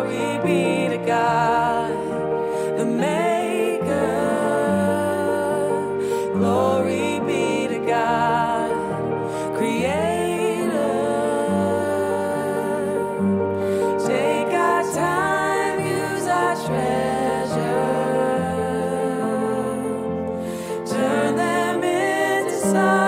Glory be to God, the Maker. Glory be to God, Creator. Take our time, use our treasure, turn them into songs.